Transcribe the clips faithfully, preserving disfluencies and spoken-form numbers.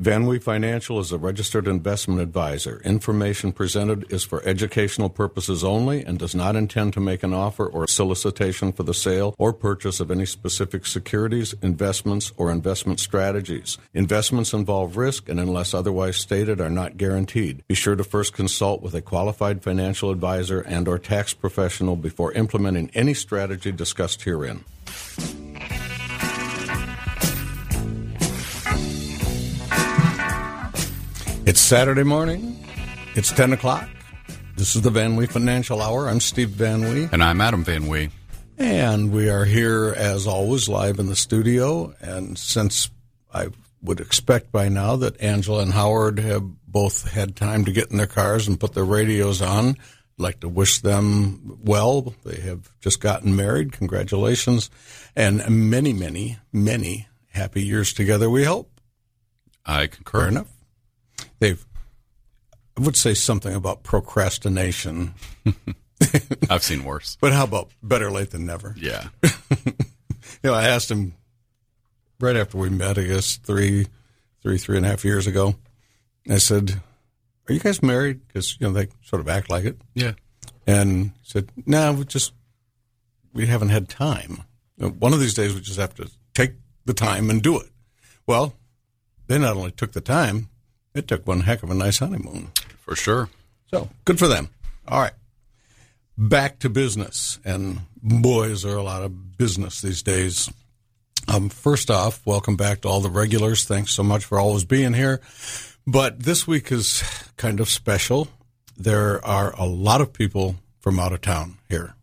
Van Wee Financial is a registered investment advisor. Information presented is for educational purposes only and does not intend to make an offer or solicitation for the sale or purchase of any specific securities, investments, or investment strategies. Investments involve risk and, unless otherwise stated, are not guaranteed. Be sure to first consult with a qualified financial advisor and or tax professional before implementing any strategy discussed herein. It's Saturday morning. It's ten o'clock. This is the Van Wee Financial Hour. I'm Steve Van Wee. And I'm Adam Van Wee. And we are here, as always, live in the studio. And since I would expect by now that Angela and Howard have both had time to get in their cars and put their radios on, I'd like to wish them well. They have just gotten married. Congratulations. And many, many, many happy years together, we hope. I concur. Fair enough. They've, I would say something about procrastination. I've seen worse. But how about better late than never? Yeah. You know, I asked him right after we met, I guess, three, three, three and a half years ago. I said, are you guys married? Because, you know, they sort of act like it. Yeah. And he said, no, we just, we haven't had time. You know, one of these days we just have to take the time and do it. Well, they not only took the time, it took one heck of a nice honeymoon. For sure. So, good for them. All right. Back to business. And boy, is there a lot of business these days. Um, first off, welcome back to all the regulars. Thanks so much for always being here. But this week is kind of special. There are a lot of people from out of town here.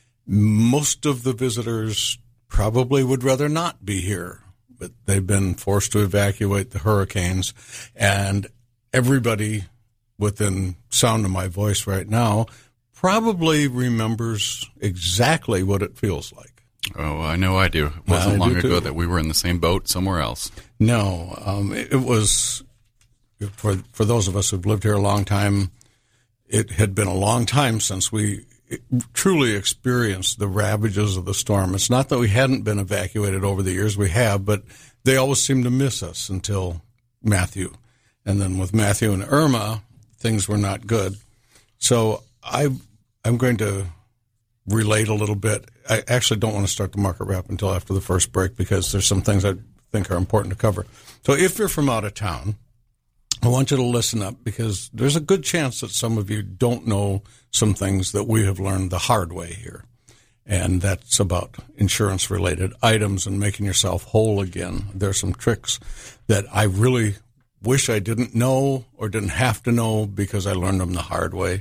Most of the visitors probably would rather not be here, but they've been forced to evacuate the hurricanes, and everybody within sound of my voice right now probably remembers exactly what it feels like. Oh, I know I do. It wasn't I long do ago too. that we were in the same boat somewhere else. No, um, it, it was, for for those of us who've lived here a long time, it had been a long time since we truly experienced the ravages of the storm. It's not that we hadn't been evacuated over the years, we have, but they always seemed to miss us until Matthew. And then with Matthew and Irma, things were not good. So I, I'm going to relate a little bit. I actually don't want to start the market wrap until after the first break because there's some things I think are important to cover. So if you're from out of town, I want you to listen up because there's a good chance that some of you don't know some things that we have learned the hard way here. And that's about insurance-related items and making yourself whole again. There's some tricks that I really wish I didn't know or didn't have to know because I learned them the hard way.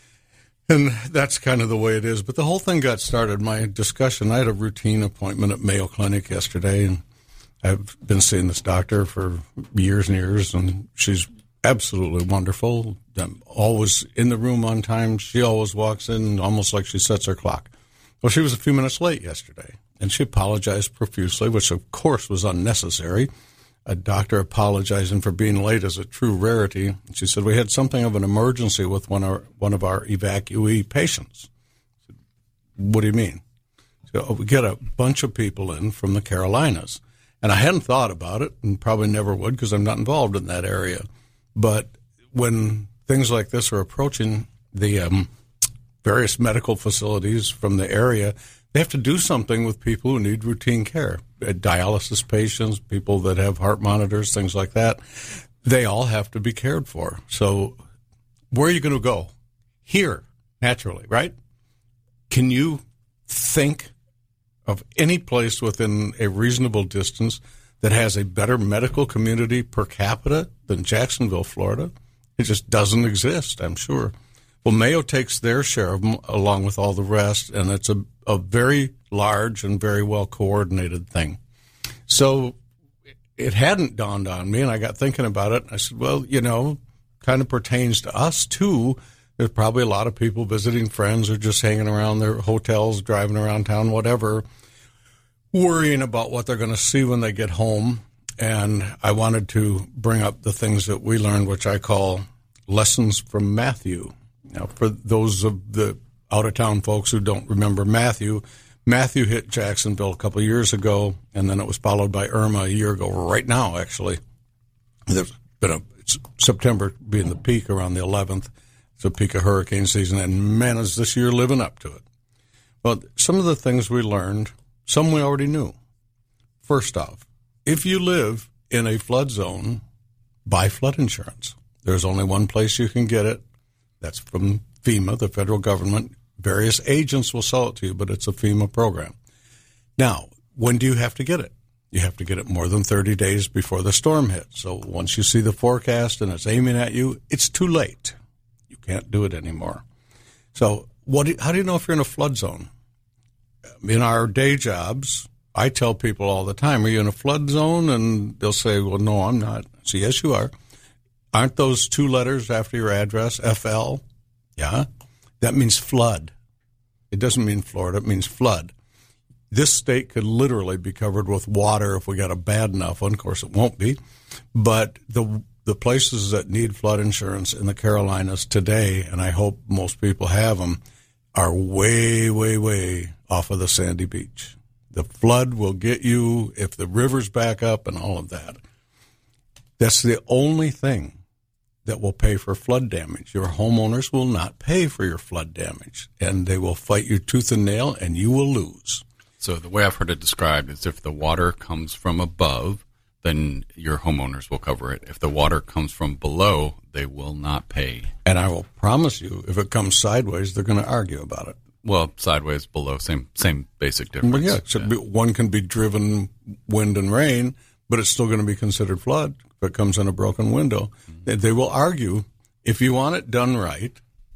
And that's kind of the way it is. But the whole thing got started. My discussion, I had a routine appointment at Mayo Clinic yesterday, and I've been seeing this doctor for years and years, and she's absolutely wonderful. I'm always in the room on time. She always walks in almost like she sets her clock. Well, she was a few minutes late yesterday, and she apologized profusely, which, of course, was unnecessary. A doctor apologizing for being late is a true rarity. She said, we had something of an emergency with one of our, one of our evacuee patients. I said, what do you mean? So, oh, we get a bunch of people in from the Carolinas. And I hadn't thought about it and probably never would because I'm not involved in that area. But when things like this are approaching the um, various medical facilities from the area, they have to do something with people who need routine care. Dialysis patients, people that have heart monitors, things like that. They all have to be cared for. So where are you going to go? Here, naturally, right? Can you think of any place within a reasonable distance that has a better medical community per capita than Jacksonville, Florida? It just doesn't exist, I'm sure. Well, Mayo takes their share of them along with all the rest, and it's a, a very large and very well-coordinated thing. So it hadn't dawned on me, and I got thinking about it. I said, well, you know, kind of pertains to us, too. There's probably a lot of people visiting friends or just hanging around their hotels, driving around town, whatever, worrying about what they're going to see when they get home. And I wanted to bring up the things that we learned, which I call lessons from Matthew. Now, for those of the out-of-town folks who don't remember Matthew, Matthew hit Jacksonville a couple of years ago, and then it was followed by Irma a year ago, right now, actually. There's been a it's September being the peak around the eleventh. It's a peak of hurricane season, and man, is this year living up to it. Well, some of the things we learned, some we already knew. First off, if you live in a flood zone, buy flood insurance. There's only one place you can get it. That's from FEMA, the federal government. Various agents will sell it to you, but it's a FEMA program. Now, when do you have to get it? You have to get it more than thirty days before the storm hits. So once you see the forecast and it's aiming at you, it's too late. You can't do it anymore. So what? Do, how do you know if you're in a flood zone? In our day jobs, I tell people all the time, are you in a flood zone? And they'll say, well, no, I'm not. So yes, you are. Aren't those two letters after your address, F L? Yeah. That means flood. It doesn't mean Florida. It means flood. This state could literally be covered with water if we got a bad enough one. Of course, it won't be. But the the places that need flood insurance in the Carolinas today, and I hope most people have them, are way, way, way off of the sandy beach. The flood will get you if the rivers back up and all of that. That's the only thing that will pay for flood damage. Your homeowners will not pay for your flood damage, and they will fight you tooth and nail, and you will lose. So the way I've heard it described is if the water comes from above, then your homeowners will cover it. If the water comes from below, they will not pay. And I will promise you, if it comes sideways, they're going to argue about it. Well, sideways, below, same same basic difference. Well, yeah, except yeah. one can be driven wind and rain, but it's still going to be considered flood if it comes in a broken window. Mm-hmm. They will argue, if you want it done right,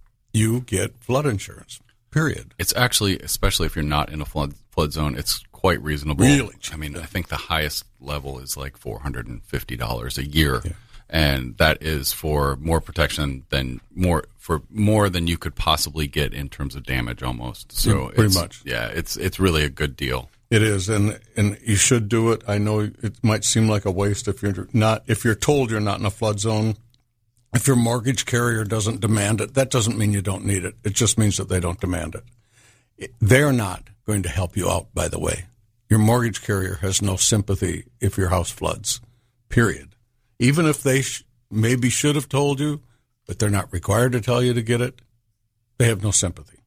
you get flood insurance, period. It's actually, especially if you're not in a flood flood zone, it's quite reasonable. Really? I mean, I think the highest level is like four hundred fifty dollars a year. Yeah. And that is for more protection than more for more than you could possibly get in terms of damage almost. So yeah, pretty it's, much. Yeah, it's it's really a good deal. It is, and and you should do it. I know it might seem like a waste if you're not if you're told you're not in a flood zone. If your mortgage carrier doesn't demand it, that doesn't mean you don't need it. It just means that they don't demand it. They're not going to help you out, by the way. Your mortgage carrier has no sympathy if your house floods, period. Even if they sh- maybe should have told you, but they're not required to tell you to get it, they have no sympathy.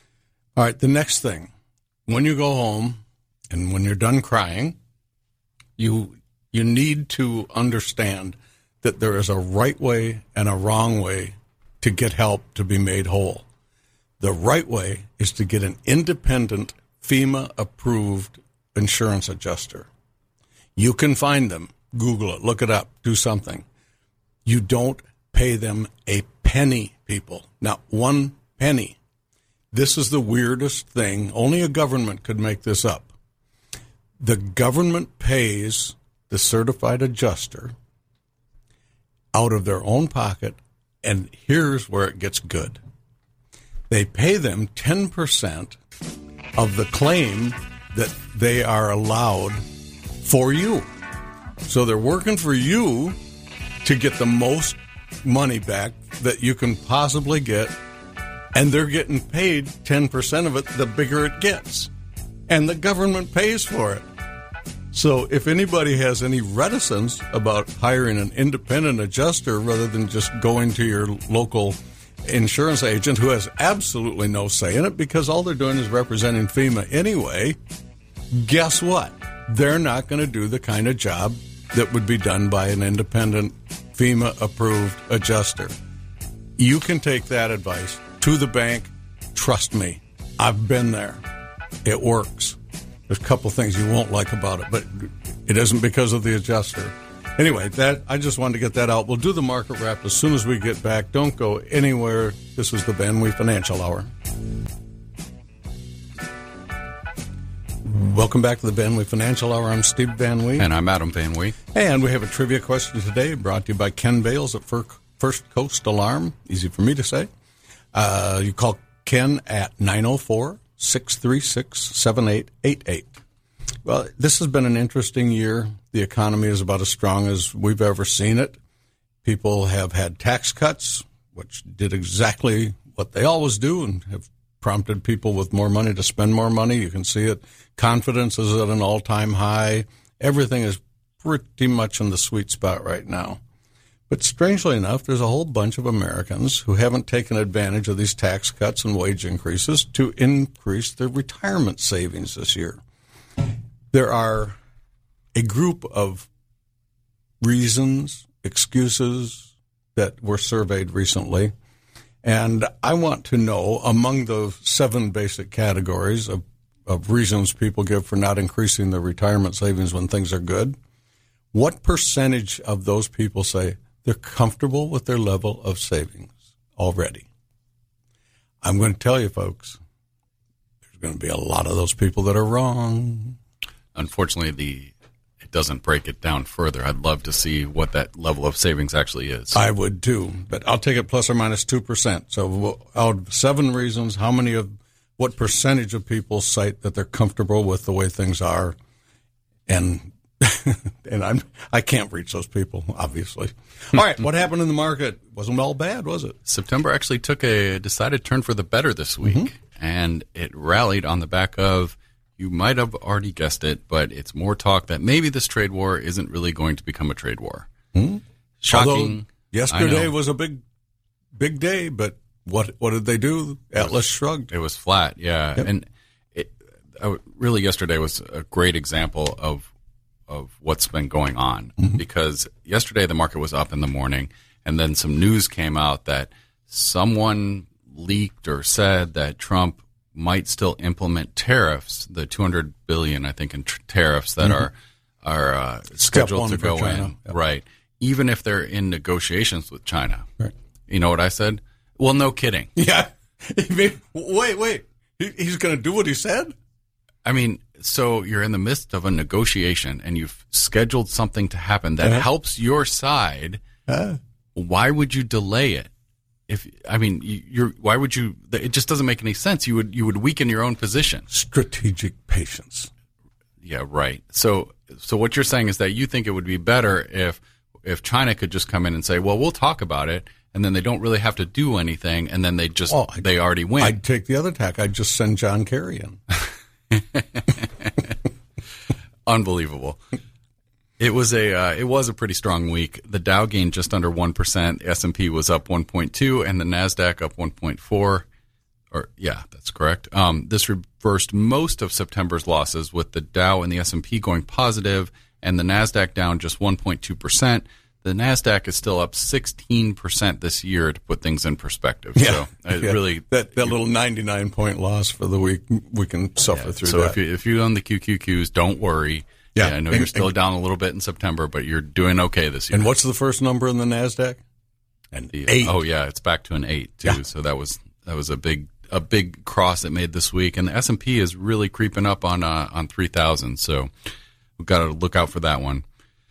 All right, the next thing, when you go home and when you're done crying, you you need to understand that there is a right way and a wrong way to get help to be made whole. The right way is to get an independent FEMA-approved insurance adjuster. You can find them. Google it, look it up, do something. You don't pay them a penny, people. Not one penny. This is the weirdest thing. Only a government could make this up. The government pays the certified adjuster out of their own pocket, and here's where it gets good. They pay them ten percent of the claim that they are allowed for you. So they're working for you to get the most money back that you can possibly get, and they're getting paid ten percent of it the bigger it gets. And the government pays for it. So if anybody has any reticence about hiring an independent adjuster rather than just going to your local insurance agent who has absolutely no say in it because all they're doing is representing FEMA anyway, guess what? They're not going to do the kind of job that would be done by an independent FEMA-approved adjuster. You can take that advice to the bank. Trust me, I've been there. It works. There's a couple things you won't like about it, but it isn't because of the adjuster. Anyway, that I just wanted to get that out. We'll do the market wrap as soon as we get back. Don't go anywhere. This is the Van Wee Financial Hour. Welcome back to the Van Wee Financial Hour. I'm Steve Van Wee. And I'm Adam Van Wee. And we have a trivia question today brought to you by Ken Bales at First Coast Alarm. Easy for me to say. Uh, you call Ken at nine oh four, six three six, seven eight eight eight. Well, this has been an interesting year. The economy is about as strong as we've ever seen it. People have had tax cuts, which did exactly what they always do and have prompted people with more money to spend more money. You can see it. Confidence is at an all-time high. Everything is pretty much in the sweet spot right now. But strangely enough, there's a whole bunch of Americans who haven't taken advantage of these tax cuts and wage increases to increase their retirement savings this year. There are a group of reasons, excuses that were surveyed recently, and I want to know, among the seven basic categories of, of reasons people give for not increasing their retirement savings when things are good, what percentage of those people say they're comfortable with their level of savings already? I'm going to tell you, folks, there's going to be a lot of those people that are wrong. Unfortunately, the it doesn't break it down further. I'd love to see what that level of savings actually is. I would too, but I'll take it plus or minus two percent. So out of seven reasons, how many of, what percentage of people cite that they're comfortable with the way things are? And and I'm, I can't reach those people, obviously. All right, what happened in the market? Wasn't all bad, was it? September actually took a decided turn for the better this week, mm-hmm. and it rallied on the back of, you might have already guessed it, but it's more talk that maybe this trade war isn't really going to become a trade war. Mm-hmm. Shocking. Although yesterday was a big, big day, but what what did they do? Atlas was, shrugged. It was flat, yeah. Yep. And it, uh, really yesterday was a great example of of what's been going on, mm-hmm. because yesterday the market was up in the morning, and then some news came out that someone leaked or said that Trump might still implement tariffs, the two hundred billion dollars, I think, in tr- tariffs that mm-hmm. are are uh, scheduled to go in, yep. right? Even if they're in negotiations with China. Right. You know what I said? Well, no kidding. Yeah. wait, wait. He's going to do what he said? I mean, so you're in the midst of a negotiation and you've scheduled something to happen that uh-huh. helps your side. Uh-huh. Why would you delay it? If I mean, you're why would you? It just doesn't make any sense. You would you would weaken your own position. Strategic patience. Yeah, right. So so what you're saying is that you think it would be better if if China could just come in and say, well, we'll talk about it, and then they don't really have to do anything, and then they just well, they already win. I'd take the other tack. I'd just send John Kerry in. Unbelievable. It was a uh, it was a pretty strong week. The Dow gained just under one percent. S and P was up one point two, and the Nasdaq up one point four. Or yeah, that's correct. Um, this reversed most of September's losses, with the Dow and the S and P going positive, and the Nasdaq down just one point two percent. The Nasdaq is still up sixteen percent this year, to put things in perspective. Yeah, so it yeah. really that that little ninety-nine point loss for the week, we can suffer yeah. through so that. So if you if you own the Q Q Qs, don't worry. Yeah, yeah I know and, you're still and, down a little bit in September, but you're doing okay this year. And what's the first number in the Nasdaq? An the, eight. Oh yeah, it's back to an eight too. Yeah. So that was that was a big a big cross it made this week, and the S and P is really creeping up on uh, on three thousand. So we've got to look out for that one.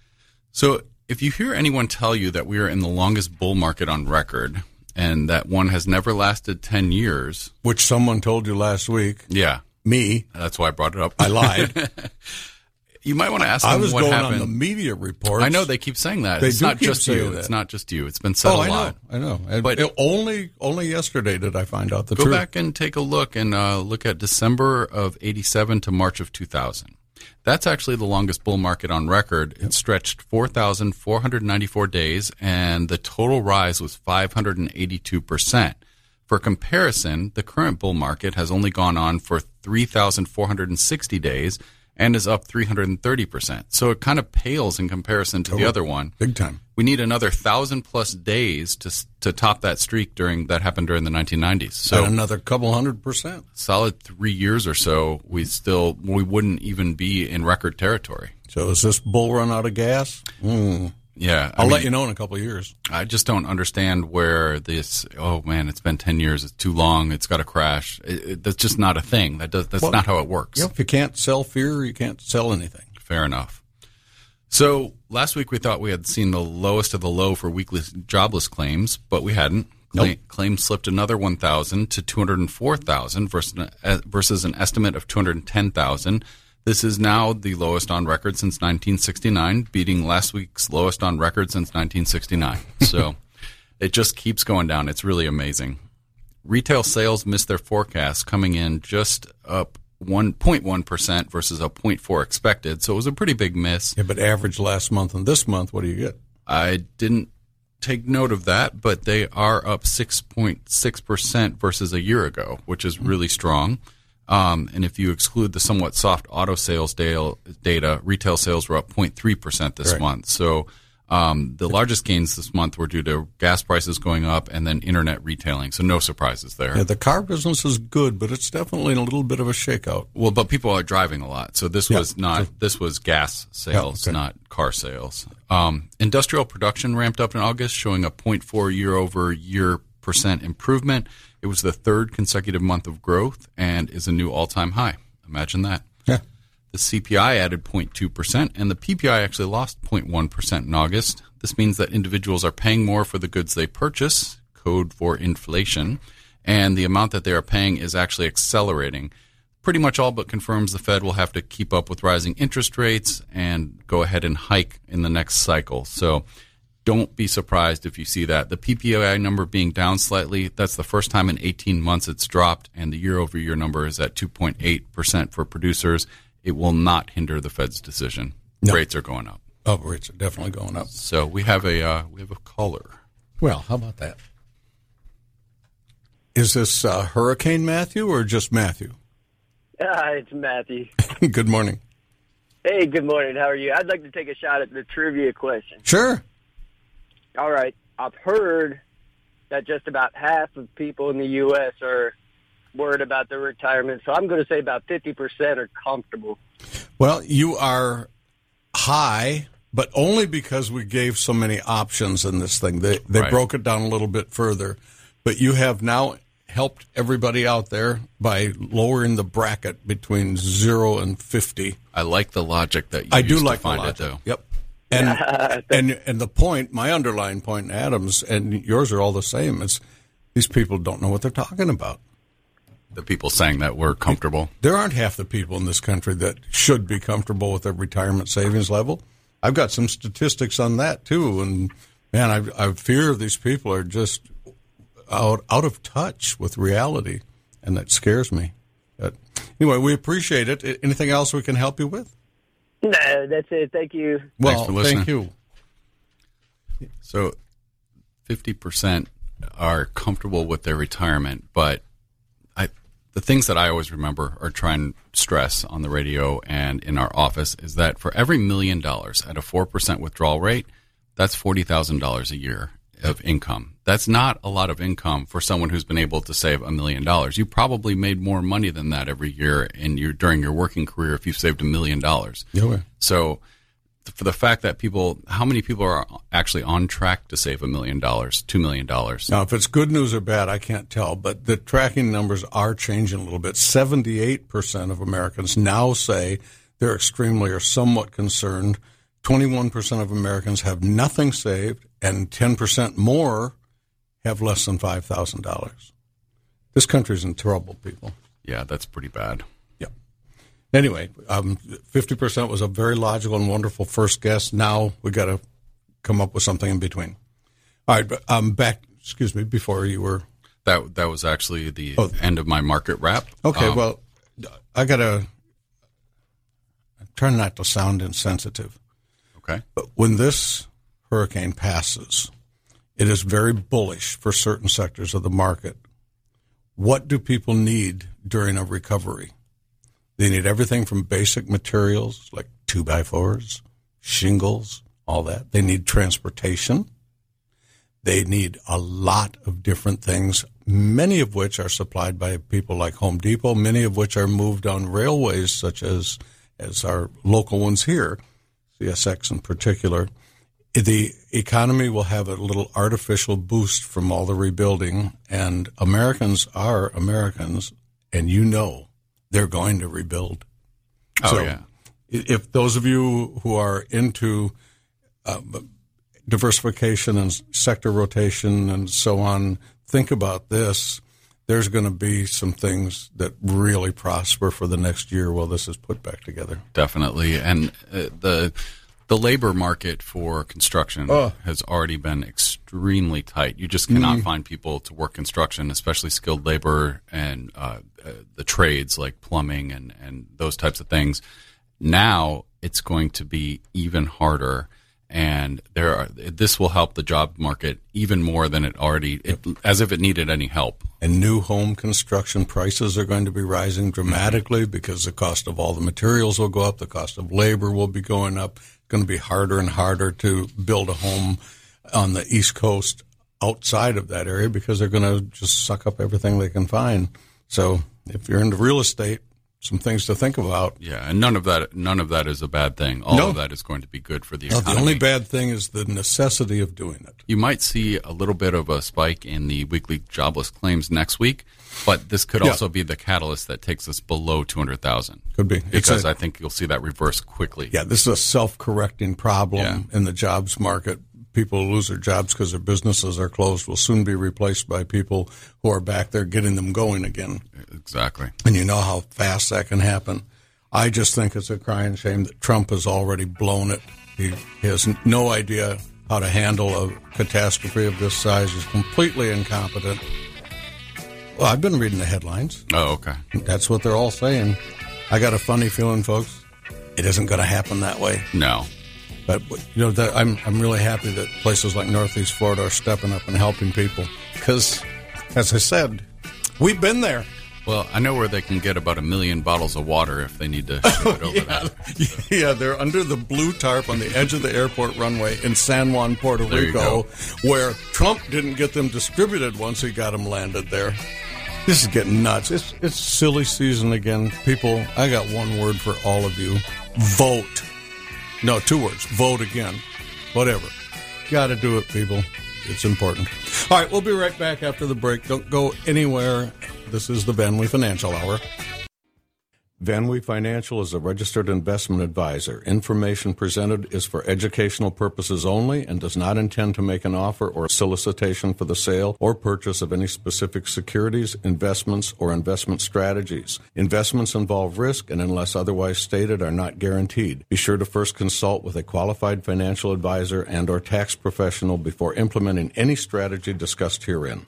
So if you hear anyone tell you that we are in the longest bull market on record, and that one has never lasted ten years, which someone told you last week, yeah, me, that's why I brought it up. I lied. You might want to ask them I was what going happened. on the media reports. I know they keep saying that. They it's do not keep just you. that. It's not just you. It's been said oh, a I lot. Know, I know. And but it, only only yesterday did I find out the go truth. Go back and take a look and uh, look at December of eighty-seven to March of two thousand. That's actually the longest bull market on record. Yep. It stretched four thousand four hundred ninety-four days, and the total rise was five hundred eighty-two percent. For comparison, the current bull market has only gone on for three thousand four hundred sixty days and is up three hundred thirty percent. So it kind of pales in comparison to oh, the other one. Big time. We need another thousand plus days to to top that streak during that happened during the nineteen nineties. So and another couple hundred percent. Solid three years or so, we still we wouldn't even be in record territory. So is this bull run out of gas? Mm. Yeah, I'll I mean, let you know in a couple of years. I just don't understand where this. Oh man, it's been ten years. It's too long. It's got to crash. It, it, that's just not a thing. That does. That's well, not how it works. Yeah, if you can't sell fear, you can't sell anything. Fair enough. So last week we thought we had seen the lowest of the low for weekly jobless claims, but we hadn't. Nope. Claims slipped another one thousand to two hundred four thousand versus an, versus an estimate of two hundred ten thousand. This is now the lowest on record since nineteen sixty-nine, beating last week's lowest on record since nineteen sixty-nine. So it just keeps going down. It's really amazing. Retail sales missed their forecast, coming in just up one point one percent versus a zero point four expected. So it was a pretty big miss. Yeah, but average last month and this month, what do you get? I didn't take note of that, but they are up six point six percent versus a year ago, which is really strong. Um, and if you exclude the somewhat soft auto sales data, retail sales were up zero point three percent this right. month. So um, the largest gains this month were due to gas prices going up and then internet retailing. So no surprises there. Yeah, the car business is good, but it's definitely in a little bit of a shakeout. Well, but people are driving a lot. So this yeah. was not, so, this was gas sales, yeah, okay. not car sales. Um, industrial production ramped up in August, showing a zero point four year over year percent improvement. It was the third consecutive month of growth and is a new all-time high. Imagine that. Yeah. The C P I added zero point two percent, and the P P I actually lost zero point one percent in August. This means that individuals are paying more for the goods they purchase, code for inflation, and the amount that they are paying is actually accelerating. Pretty much all but confirms the Fed will have to keep up with rising interest rates and go ahead and hike in the next cycle. So don't be surprised if you see that. The P P I number being down slightly, that's the first time in eighteen months it's dropped, and the year-over-year number is at two point eight percent for producers. It will not hinder the Fed's decision. No. Rates are going up. Oh, rates are definitely going up. So we have a uh, we have a caller. Well, how about that? Is this uh, Hurricane Matthew or just Matthew? Uh, it's Matthew. Good morning. Hey, good morning. How are you? I'd like to take a shot at the trivia question. Sure. All right. I've heard that just about half of people in the U S are worried about their retirement, so I'm going to say about fifty percent are comfortable. Well, you are high, but only because we gave so many options in this thing. They they right. broke it down a little bit further. But you have now helped everybody out there by lowering the bracket between zero and fifty. I like the logic that you I used do to like find the logic. it, though. Yep. And, and and the point, my underlying point, Adams, and yours are all the same, is these people don't know what they're talking about. The people saying that we're comfortable. There aren't half the people in this country that should be comfortable with their retirement savings level. I've got some statistics on that, too. And, man, I, I fear these people are just out, out of touch with reality, and that scares me. But anyway, we appreciate it. Anything else we can help you with? No, that's it. Thank you. Well, Thanks for listening. Thank you. So fifty percent are comfortable with their retirement, but I, the things that I always remember or try and stress on the radio and in our office is that for every million dollars at a four percent withdrawal rate, that's forty thousand dollars a year of income. That's not a lot of income for someone who's been able to save a million dollars. You probably made more money than that every year in your during your working career if you've saved a million dollars. Yeah. So for the fact that people, how many people are actually on track to save a million dollars, two million dollars? Now, if it's good news or bad, I can't tell, but the tracking numbers are changing a little bit. seventy-eight percent of Americans now say they're extremely or somewhat concerned. twenty-one percent of Americans have nothing saved, and ten percent more have less than five thousand dollars. This country's in trouble, people. Yeah, that's pretty bad. Yeah. Anyway, um, fifty percent was a very logical and wonderful first guess. Now we got to come up with something in between. All right, but um, back, excuse me, before you were... That that was actually the oh. end of my market wrap. Okay, um, well, I got to... I'm trying not to sound insensitive. Okay. But when this hurricane passes, it is very bullish for certain sectors of the market. What do people need during a recovery? They need everything from basic materials like two by fours, shingles, all that. They need transportation. They need a lot of different things, many of which are supplied by people like Home Depot, many of which are moved on railways such as, as our local ones here, C S X in particular. The economy will have a little artificial boost from all the rebuilding, and Americans are Americans, and you know they're going to rebuild. Oh, so yeah. If those of you who are into uh, diversification and sector rotation and so on, think about this. There's going to be some things that really prosper for the next year while this is put back together. Definitely. And uh, the the labor market for construction oh. has already been extremely tight. You just cannot mm. find people to work construction, especially skilled labor and uh, uh, the trades like plumbing and, and those types of things. Now it's going to be even harder. and there are, this will help the job market even more than it already, it, as if it needed any help. And new home construction prices are going to be rising dramatically because the cost of all the materials will go up, the cost of labor will be going up. It's going to be harder and harder to build a home on the East Coast outside of that area because they're going to just suck up everything they can find. So if you're into real estate, some things to think about. Yeah, and none of that none of that is a bad thing. All No. of that is going to be good for the No, economy. the only bad thing is the necessity of doing it. You might see a little bit of a spike in the weekly jobless claims next week, but this could Yeah. also be the catalyst that takes us below two hundred thousand. Could be. Because It's a- I think you'll see that reverse quickly. Yeah, this is a self-correcting problem Yeah. in the jobs market. People who lose their jobs because their businesses are closed will soon be replaced by people who are back there getting them going again. Exactly. And you know how fast that can happen. I just think it's a crying shame that Trump has already blown it. He has no idea how to handle a catastrophe of this size. He's completely incompetent. Well, I've been reading the headlines. Oh, okay. That's what they're all saying. I got a funny feeling, folks, it isn't going to happen that way. No. But, you know, that I'm I'm really happy that places like Northeast Florida are stepping up and helping people. Because, as I said, we've been there. Well, I know where they can get about a million bottles of water if they need to ship it over yeah. that. yeah, they're under the blue tarp on the edge of the airport runway in San Juan, Puerto There you Rico, go. where Trump didn't get them distributed once he got them landed there. This is getting nuts. It's, it's silly season again. People, I got one word for all of you. Vote. No, two words. Vote again. Whatever. Got to do it, people. It's important. All right, we'll be right back after the break. Don't go anywhere. This is the Van Wee Financial Hour. Van Wee Financial is a registered investment advisor. Information presented is for educational purposes only and does not intend to make an offer or solicitation for the sale or purchase of any specific securities, investments, or investment strategies. Investments involve risk and, unless otherwise stated, are not guaranteed. Be sure to first consult with a qualified financial advisor and or tax professional before implementing any strategy discussed herein.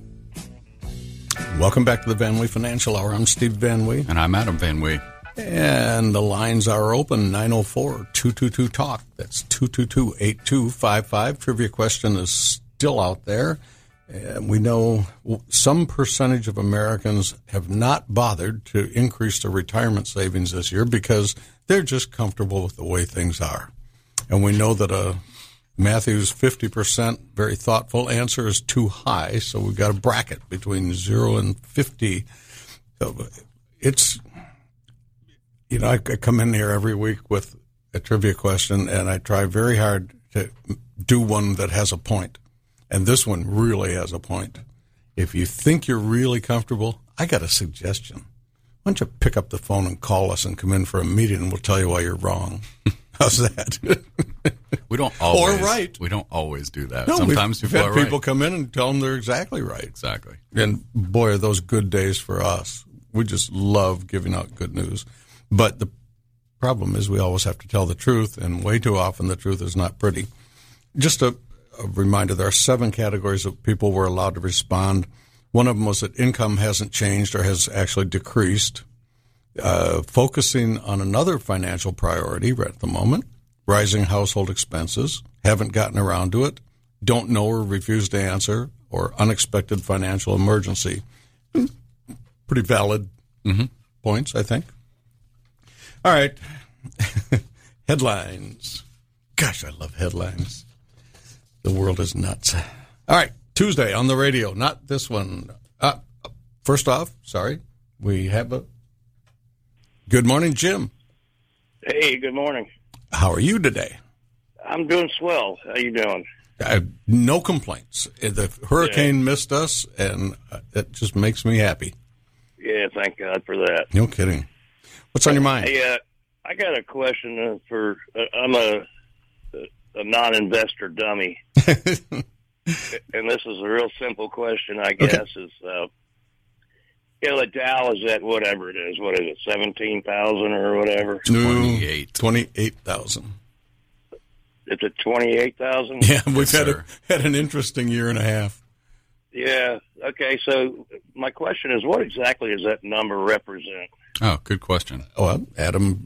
Welcome back to the Van Wee Financial Hour. I'm Steve Van Wee. And I'm Adam Van Wee. And the lines are open, nine oh four, two two two, talk. That's two two two, eight two five five. Trivia question is still out there. And we know some percentage of Americans have not bothered to increase their retirement savings this year because they're just comfortable with the way things are. And we know that a Matthew's fifty percent very thoughtful answer is too high, so we've got a bracket between zero and fifty. So it's, you know, I, I come in here every week with a trivia question, and I try very hard to do one that has a point. And this one really has a point. If you think you're really comfortable, I got a suggestion. Why don't you pick up the phone and call us and come in for a meeting, and we'll tell you why you're wrong. How's that? We don't always. Or right. We don't always do that. No, Sometimes we've people had are right. people come in and tell them they're exactly right. Exactly. And boy, are those good days for us. We just love giving out good news. But the problem is we always have to tell the truth, and way too often the truth is not pretty. Just a, a reminder, there are seven categories of people we're allowed to respond. One of them was that income hasn't changed or has actually decreased. Uh, focusing on another financial priority right at the moment, rising household expenses, haven't gotten around to it, don't know or refuse to answer, or unexpected financial emergency. Pretty valid Mm-hmm. points, I think. All right. Headlines. Gosh, I love headlines. The world is nuts. All right. Tuesday on the radio. Not this one. Uh, first off, sorry, we have a... Good morning, Jim. Hey, good morning. How are you today? I'm doing swell. How you doing? I have no complaints. The hurricane yeah. missed us, and it just makes me happy. Yeah, thank God for that. No kidding. What's on your mind? Hey, uh, I got a question for. Uh, I'm a, a non-investor dummy, and this is a real simple question. I guess okay. is. Uh, You know, the Dow is at whatever it is. What is it, seventeen thousand or whatever? twenty-eight. twenty-eight thousand. It's at twenty-eight thousand? Yeah, we've yes, had a, had an interesting year and a half. Yeah. Okay, so my question is, what exactly does that number represent? Oh, good question. Well, Adam,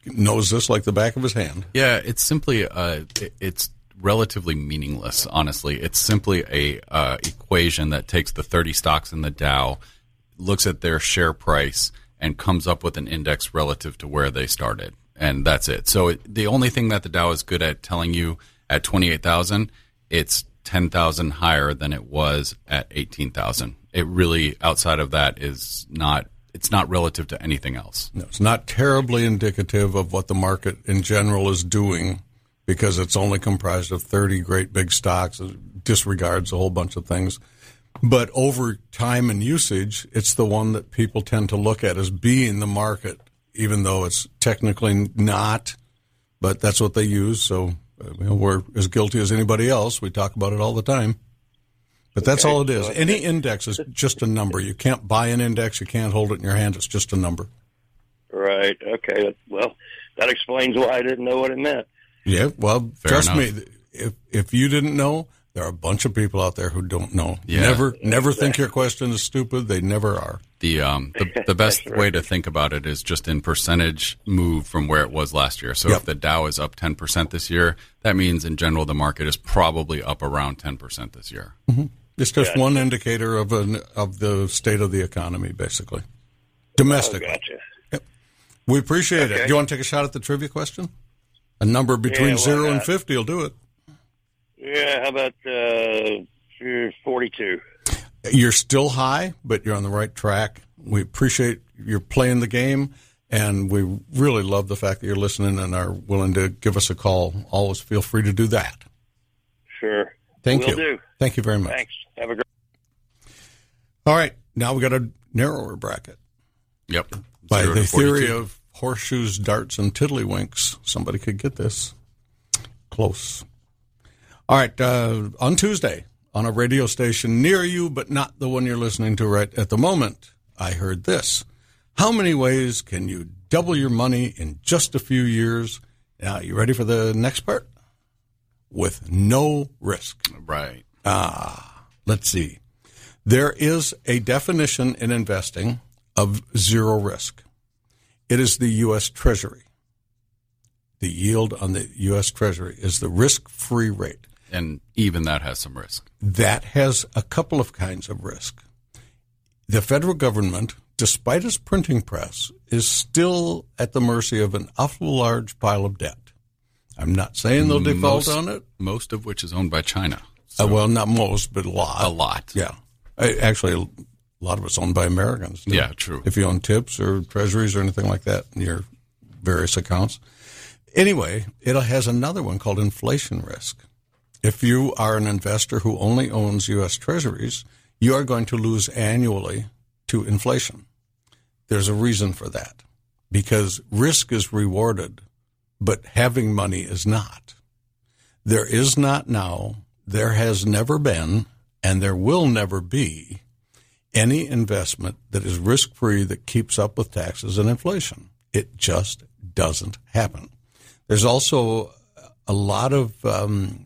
knows this like the back of his hand. Yeah, it's simply uh, it, it's relatively meaningless. Honestly, it's simply a uh, equation that takes the thirty stocks in the Dow, looks at their share price, and comes up with an index relative to where they started, and that's it. So it, the only thing that the Dow is good at telling you at twenty-eight thousand, it's ten thousand higher than it was at eighteen thousand. It really, outside of that, is not. It's not relative to anything else. No, it's not terribly indicative of what the market in general is doing, because it's only comprised of thirty great big stocks. It disregards a whole bunch of things. But over time and usage, it's the one that people tend to look at as being the market, even though it's technically not. But that's what they use. So you know, we're as guilty as anybody else. We talk about it all the time. But that's okay. all it is. Any index is just a number. You can't buy an index. You can't hold it in your hand. It's just a number. Right. Okay. Well, that explains why I didn't know what it meant. Yeah. Well, Fair trust enough. me. If if you didn't know, there are a bunch of people out there who don't know. Yeah. Never, never think your question is stupid. They never are. The um the, the best That's right. way to think about it is just in percentage move from where it was last year. So Yep. if the Dow is up ten percent this year, that means in general the market is probably up around ten percent this year. Mm-hmm. It's just Gotcha. one indicator of an of the state of the economy, basically. Domestic. Oh, gotcha. Yep. We appreciate it. Okay. Do you want to take a shot at the trivia question? A number between Yeah, why zero and not? fifty will do it. Yeah. How about uh, forty-two? You're still high, but you're on the right track. We appreciate you're playing the game, and we really love the fact that you're listening and are willing to give us a call. Always feel free to do that. Sure. Thank Will you. do. Thank you very much. Thanks. Have a great. All right, now we got a narrower bracket. Yep. By Zero the to theory forty-two. of horseshoes, darts, and tiddlywinks, somebody could get this. Close. All right, uh, on Tuesday, on a radio station near you, but not the one you're listening to right at the moment, I heard this. How many ways can you double your money in just a few years? Now, you ready for the next part? With no risk. Right. Ah, let's see. There is a definition in investing of zero risk. It is the U S. Treasury. The yield on the U S. Treasury is the risk-free rate. And even that has some risk. That has a couple of kinds of risk. The federal government, despite its printing press, is still at the mercy of an awful large pile of debt. I'm not saying they'll default Most- on it. Most of which is owned by China. Uh, well, not most, but a lot. A lot. Yeah. I, actually, a lot of it's owned by Americans. too. Yeah, true. If you own tips or treasuries or anything like that in your various accounts. Anyway, it has another one called inflation risk. If you are an investor who only owns U S. treasuries, you are going to lose annually to inflation. There's a reason for that, because risk is rewarded, but having money is not. There is not now, there has never been, and there will never be any investment that is risk-free that keeps up with taxes and inflation. It just doesn't happen. There's also a lot of, um,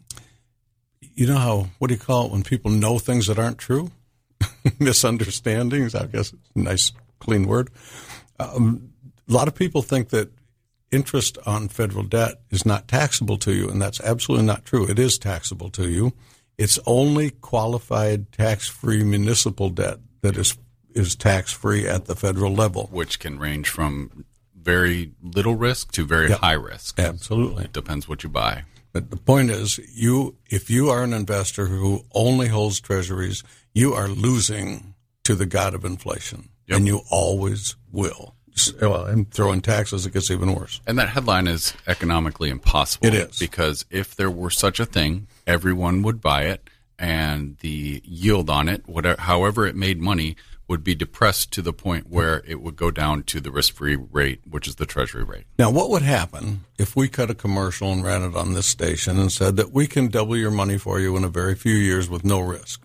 you know how, what do you call it when people know things that aren't true? Misunderstandings, I guess it's a nice, clean word. Um, a lot of people think that interest on federal debt is not taxable to you, and that's absolutely not true. It is taxable to you. It's only qualified tax-free municipal debt that is is tax-free at the federal level. Which can range from very little risk to very Yep. high risk. Absolutely. It depends what you buy. But the point is, you if you are an investor who only holds treasuries, you are losing to the god of inflation, Yep. and you always will. Well, and throwing taxes, it gets even worse. And that headline is economically impossible. It is. Because if there were such a thing, everyone would buy it, and the yield on it, whatever, however it made money, would be depressed to the point where it would go down to the risk-free rate, which is the treasury rate. Now, what would happen if we cut a commercial and ran it on this station and said that we can double your money for you in a very few years with no risk?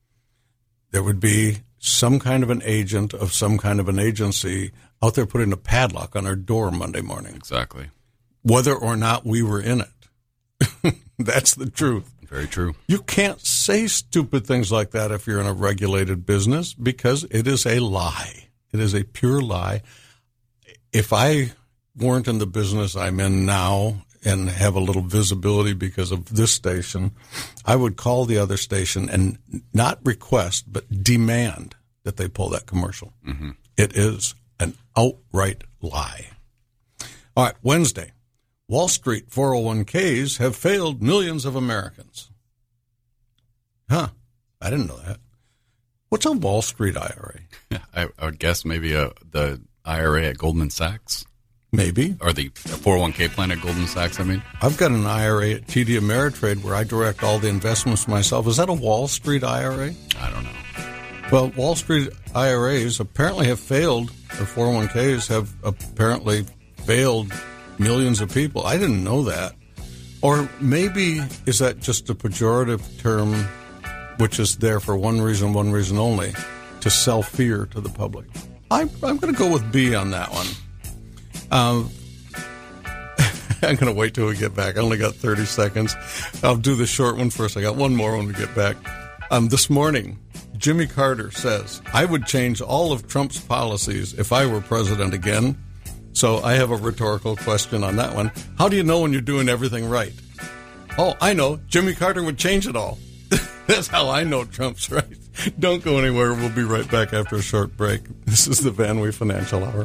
There would be some kind of an agent of some kind of an agency out there putting a padlock on our door Monday morning, Exactly. whether or not we were in it. That's the truth. Very true. You can't say stupid things like that if you're in a regulated business, because it is a lie. It is a pure lie. If I weren't in the business I'm in now and have a little visibility because of this station, I would call the other station and not request, but demand that they pull that commercial. Mm-hmm. It is an outright lie. All right, Wednesday. Wall Street four oh one k's have failed millions of Americans. Huh. I didn't know that. What's a Wall Street I R A? I, I would guess maybe a, the I R A at Goldman Sachs. Maybe. Or the four oh one k plan at Goldman Sachs, I mean. I've got an I R A at T D Ameritrade where I direct all the investments myself. Is that a Wall Street I R A? I don't know. Well, Wall Street I R As apparently have failed, or four oh one k's have apparently failed millions of people. I didn't know that. Or maybe is that just a pejorative term which is there for one reason, one reason only, to sell fear to the public? I'm, I'm going to go with B on that one. Um, I'm going to wait till we get back. I only got thirty seconds. I'll do the short one first. I got one more when we get back. Um, this morning, Jimmy Carter says, I would change all of Trump's policies if I were president again. So I have a rhetorical question on that one. How do you know when you're doing everything right? Oh, I know. Jimmy Carter would change it all. That's how I know Trump's right. Don't go anywhere. We'll be right back after a short break. This is the Van Wee Financial Hour.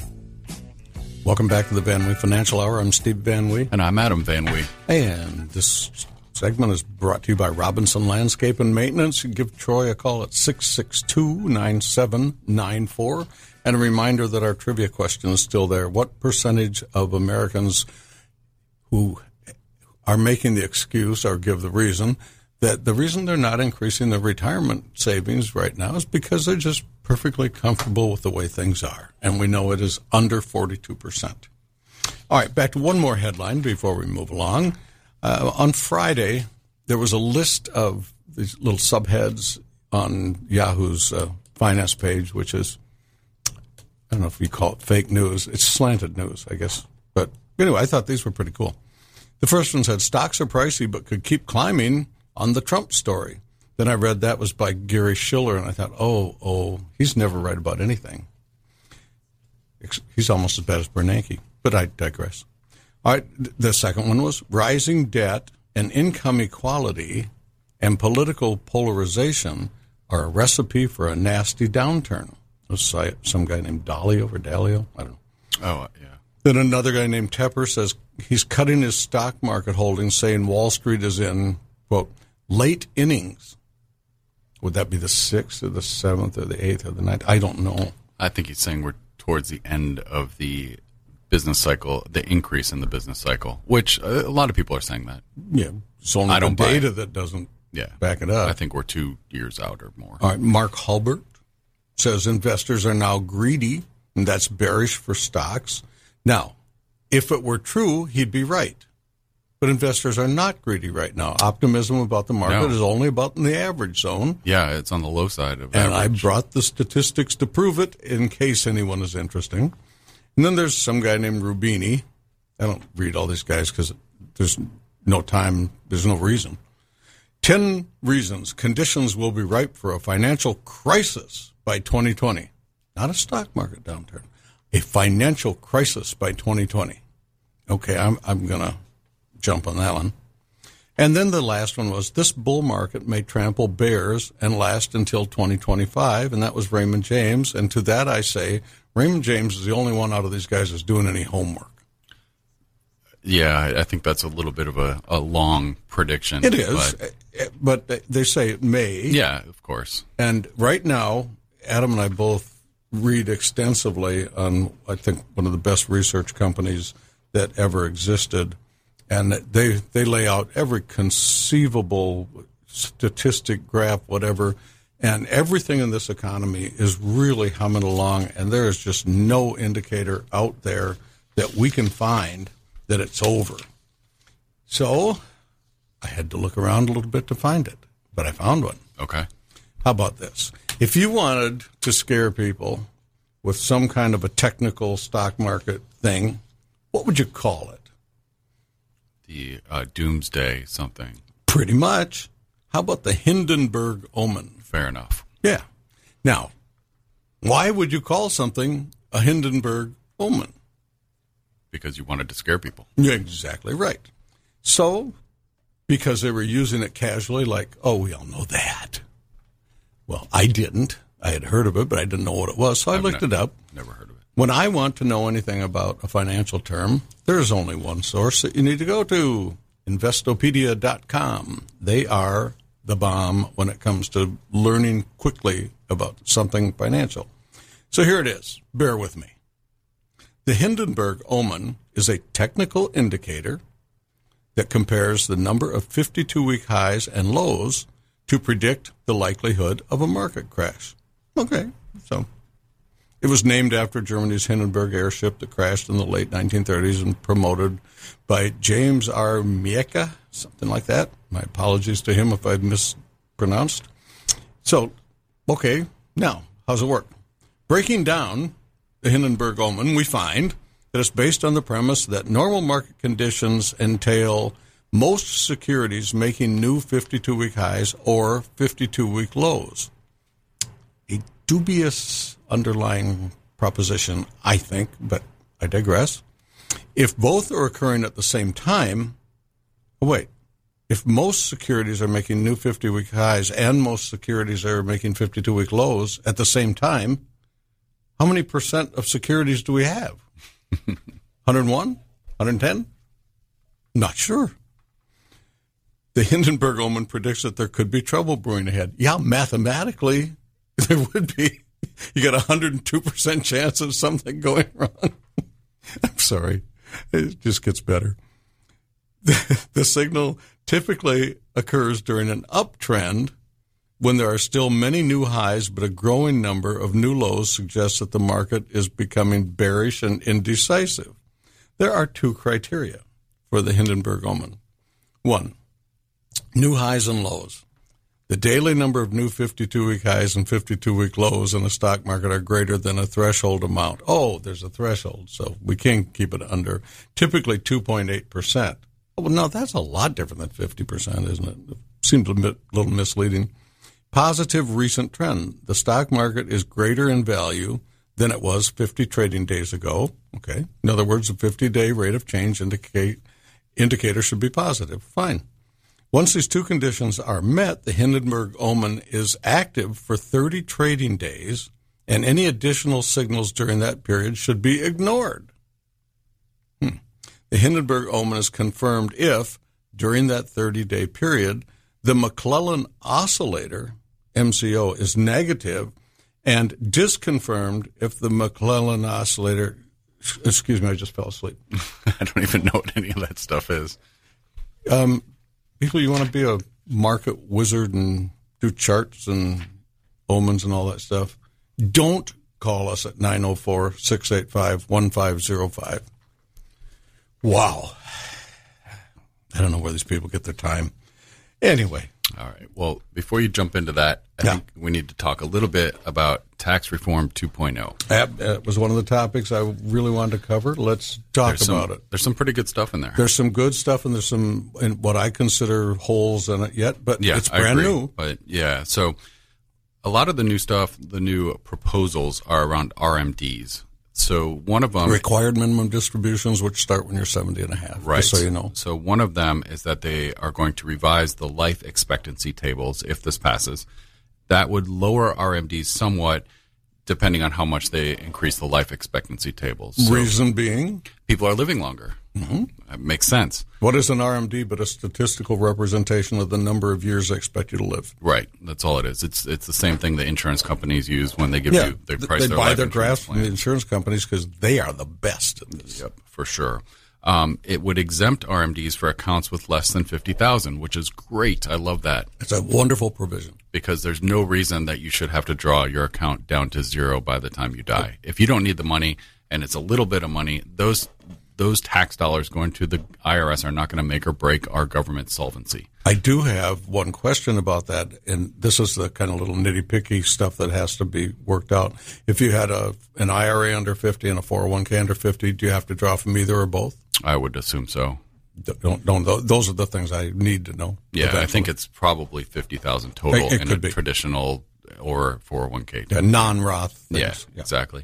Welcome back to the Van Wee Financial Hour. I'm Steve Van Wee. And I'm Adam Van Wee. And this segment is brought to you by Robinson Landscape and Maintenance. You give Troy a call at six six two, nine seven nine four. And a reminder that our trivia question is still there. What percentage of Americans who are making the excuse or give the reason that the reason they're not increasing their retirement savings right now is because they're just perfectly comfortable with the way things are. And we know it is under forty-two percent. All right, back to one more headline before we move along. Uh, on Friday, there was a list of these little subheads on Yahoo's uh, finance page, which is, I don't know if you call it fake news. It's slanted news, I guess. But anyway, I thought these were pretty cool. The first one said, stocks are pricey but could keep climbing on the Trump story. Then I read that was by Gary Schiller, and I thought, oh, oh, he's never right about anything. He's almost as bad as Bernanke, but I digress. All right, the second one was rising debt and income equality and political polarization are a recipe for a nasty downturn. It was some guy named Dalio or Dalio, I don't know. Oh, yeah. Then another guy named Tepper says he's cutting his stock market holdings, saying Wall Street is in, quote, late innings. Would that be the sixth or the seventh or the eighth or the ninth? I don't know. I think he's saying we're towards the end of the business cycle, the increase in the business cycle, which a lot of people are saying that. Yeah. It's only I the don't buy data it. that doesn't Yeah. back it up. I think we're two years out or more. All right. Mark Hulbert says investors are now greedy, and that's bearish for stocks. Now, if it were true, he'd be right. But investors are not greedy right now. Optimism about the market No. is only about in the average zone. Yeah, it's on the low side of And I average. brought the statistics to prove it in case anyone is interested. And then there's some guy named Rubini. I don't read all these guys because there's no time, there's no reason. Ten reasons conditions will be ripe for a financial crisis by twenty twenty. Not a stock market downturn. A financial crisis by twenty twenty. Okay, I'm I'm going to jump on that one. And then the last one was, this bull market may trample bears and last until twenty twenty-five, and that was Raymond James. And to that I say, Raymond James is the only one out of these guys that's doing any homework. Yeah, I- I think that's a little bit of a, a long prediction. It is, But, but they say it may. yeah, of course. And right now, Adam and I both read extensively on, I think, one of the best research companies that ever existed. And they they lay out every conceivable statistic, graph, whatever, and everything in this economy is really humming along, and there is just no indicator out there that we can find that it's over. So I had to look around a little bit to find it, but I found one. Okay. How about this? If you wanted to scare people with some kind of a technical stock market thing, what would you call it? The uh, doomsday something. Pretty much. How about the Hindenburg omen? Fair enough. Yeah. Now, why would you call something a Hindenburg omen? because you wanted to scare people. You're exactly right. So, because they were using it casually, like, oh, we all know that. Well, I didn't. I had heard of it, but I didn't know what it was, so I I've looked ne- it up. Never heard of it. When I want to know anything about a financial term, there's only one source that you need to go to, Investopedia dot com. They are the bomb when it comes to learning quickly about something financial. So here it is. Bear with me. The Hindenburg Omen is a technical indicator that compares the number of fifty-two week highs and lows to predict the likelihood of a market crash. Okay, so it was named after Germany's Hindenburg airship that crashed in the late nineteen thirties and promoted by James R. Mieke, something like that. My apologies to him if I've mispronounced. So, okay, now, how's it work? Breaking down the Hindenburg Omen, we find that it's based on the premise that normal market conditions entail most securities making new fifty-two week highs or fifty-two week lows. A dubious underlying proposition, I think, but I digress. If both are occurring at the same time, oh wait, if most securities are making new fifty week highs and most securities are making fifty-two week lows at the same time, how many percent of securities do we have? one hundred one? one hundred ten? Not sure. The Hindenburg Omen predicts that there could be trouble brewing ahead. Yeah, mathematically, there would be. You got a one hundred two percent chance of something going wrong. I'm sorry. It just gets better. The, the signal typically occurs during an uptrend when there are still many new highs, but a growing number of new lows suggests that the market is becoming bearish and indecisive. There are two criteria for the Hindenburg Omen. One, new highs and lows. The daily number of new fifty-two week highs and fifty-two week lows in the stock market are greater than a threshold amount. Oh, there's a threshold, so we can't keep it under. Typically two point eight percent. Oh, well, no, that's a lot different than fifty percent, isn't it? It seems a bit, little misleading. Positive recent trend. The stock market is greater in value than it was fifty trading days ago. Okay. In other words, the fifty-day rate of change indicate, indicator should be positive. Fine. Once these two conditions are met, the Hindenburg Omen is active for thirty trading days, and any additional signals during that period should be ignored. Hmm. The Hindenburg Omen is confirmed if, during that thirty-day period, the McClellan Oscillator, M C O, is negative, and disconfirmed if the McClellan Oscillator, excuse me, I just fell asleep. I don't even know what any of that stuff is. Um, people, you want to be a market wizard and do charts and omens and all that stuff, don't call us at nine oh four, six eight five, one five oh five. Wow. I don't know where these people get their time. Anyway. All right. Well, before you jump into that, I yeah. think we need to talk a little bit about tax reform two point oh. That, that was one of the topics I really wanted to cover. Let's talk there's about some, it. There's some pretty good stuff in there. There's some good stuff, and there's some in what I consider holes in it yet, but yeah, it's brand new. But yeah, so a lot of the new stuff, the new proposals are around R M Ds. So one of them... Required minimum distributions, which start when you're seventy and a half, right. just so you know. So one of them is that they are going to revise the life expectancy tables if this passes. That would lower R M Ds somewhat, depending on how much they increase the life expectancy tables. So reason being? People are living longer. Mm-hmm. That makes sense. What is an R M D but a statistical representation of the number of years they expect you to live? Right. That's all it is. It's it's the same thing the insurance companies use when they give yeah, you their price. They their buy life their graphs plan. from the insurance companies because they are the best at this. Yep, for sure. Um, it would exempt R M Ds for accounts with less than fifty thousand, which is great. I love that. It's a wonderful provision. Because there's no reason that you should have to draw your account down to zero by the time you die. If you don't need the money and it's a little bit of money, those those tax dollars going to the I R S are not going to make or break our government solvency. I do have one question about that, and this is the kind of little nitty-picky stuff that has to be worked out. If you had a an I R A under fifty and a four oh one k under fifty, do you have to draw from either or both? I would assume so. Don't, don't, those are the things I need to know. Yeah, eventually. I think it's probably fifty thousand total it, it in could a be. traditional or four oh one k. Yeah, non-Roth things. Yeah, yeah, exactly.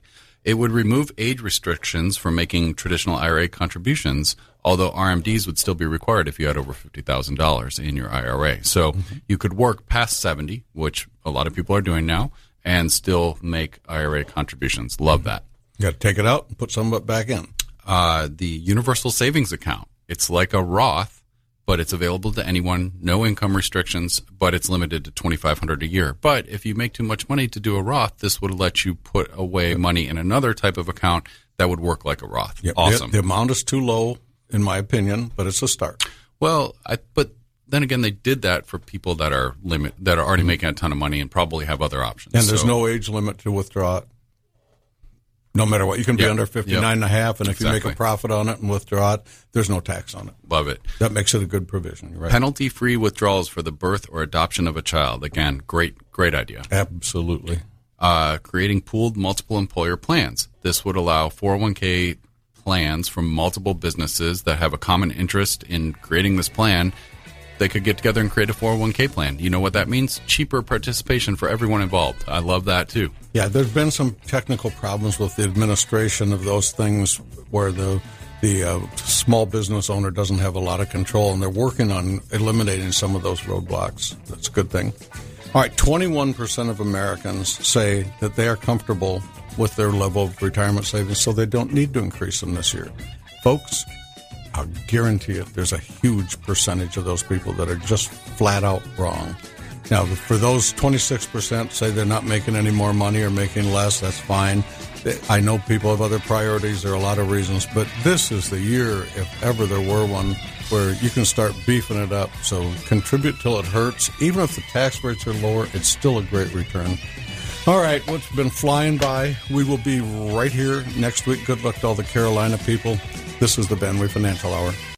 It would remove age restrictions for making traditional I R A contributions, although R M Ds would still be required if you had over fifty thousand dollars in your I R A. So mm-hmm. you could work past seventy, which a lot of people are doing now, and still make I R A contributions. Love that. You got to take it out and put some of it back in. Uh, the Universal Savings Account. It's like a Roth, but it's available to anyone, no income restrictions, but it's limited to twenty-five hundred dollars a year. But if you make too much money to do a Roth, this would let you put away money in another type of account that would work like a Roth. Yep. Awesome. The, the amount is too low, in my opinion, but it's a start. Well, I, but then again, they did that for people that are limit that are already mm-hmm. making a ton of money and probably have other options. And there's so, no age limit to withdraw it. No matter what. You can be yep. under fifty-nine yep. and a half, and if exactly. you make a profit on it and withdraw it, there's no tax on it. Love it. That makes it a good provision. Right? Penalty-free withdrawals for the birth or adoption of a child. Again, great, great idea. Absolutely. Uh, creating pooled multiple employer plans. This would allow four oh one k plans from multiple businesses that have a common interest in creating this plan. They could get together and create a four oh one k plan. You know what that means? Cheaper participation for everyone involved. I love that too. Yeah, there's been some technical problems with the administration of those things where the the uh, small business owner doesn't have a lot of control, and they're working on eliminating some of those roadblocks. That's a good thing. All right, twenty-one percent of Americans say that they are comfortable with their level of retirement savings, so they don't need to increase them this year. Folks, I'll guarantee you there's a huge percentage of those people that are just flat out wrong. Now, for those twenty-six percent say they're not making any more money or making less, that's fine. I know people have other priorities. There are a lot of reasons, but this is the year, if ever there were one, where you can start beefing it up. So contribute till it hurts. Even if the tax rates are lower, it's still a great return. All right, what's been flying by? We will be right here next week. Good luck to all the Carolina people. This is the Ben Way Financial Hour.